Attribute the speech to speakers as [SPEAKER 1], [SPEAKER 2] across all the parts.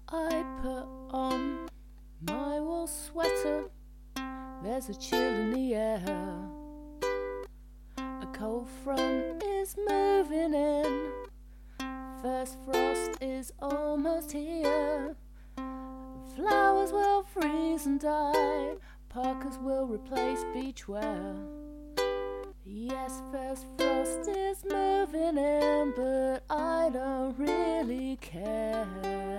[SPEAKER 1] I put on my wool sweater, there's a chill in the air. A cold front is moving in, first frost is almost here. Flowers will freeze and die, parkas will replace beachwear. Yes, first frost is moving in, but I don't really care.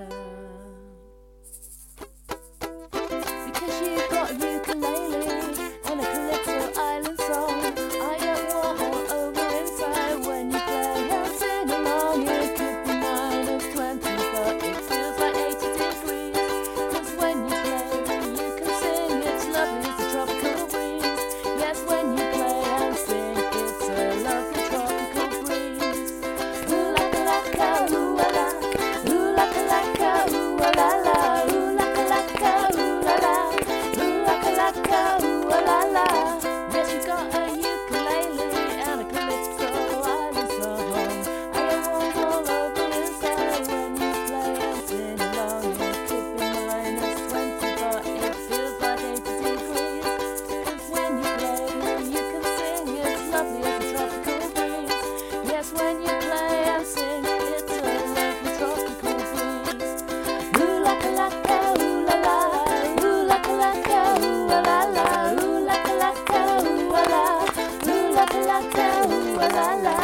[SPEAKER 1] Because you've got a ukulele and a calypso island song. I get warm all over inside when you play and sing along. It could be -20, but it feels like 80 degrees. Cause when you play, you can sing, it's lovely as a tropical breeze. Yes, when you play and sing, it's a lovely tropical breeze. Ooh la ka la ka, ooh la la, ooh la ka la ka, ooh la la, ooh la ka la ka, ooh la la, ooh la ka la ka, ooh la la. Yes, you got a ukulele and a calypso island song. I get warm all over inside when you play and sing along. It could be -20, but it feels like 80 degrees. Cause when you play, you can sing, it's lovely as a tropical breeze. Yes, when you play and sing, it's a lovely tropical breeze. Ooh la ka la ka, ooh la la, ooh la ka la ka, ooh la la, ooh la ka la ka, ooh la la, ooh la ka la ka, ooh la la.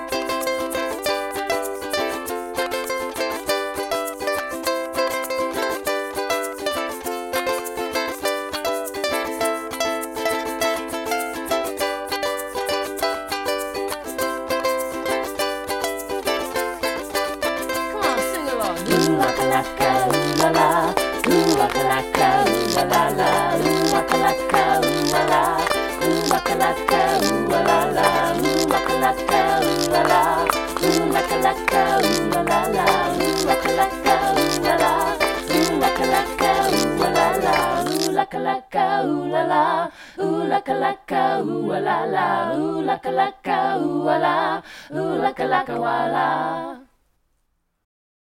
[SPEAKER 1] Come on, sing along. Ooh la ka la ka, ooh la la, ooh la ka la ka, ooh la la, ooh la ka la ka, ooh la la, ooh la ka la ka, ooh la la, ooh la ka la ka, ooh la la, ooh la ka la ka, ooh la la, ooh la ka la ka, ooh la la, ooh la ka la ka, ooh la la, ooh la ka la ka, ooh la la, ooh la ka la ka, ooh la la, ooh la ka la ka, ooh la, ooh la ka la ka, ooh la.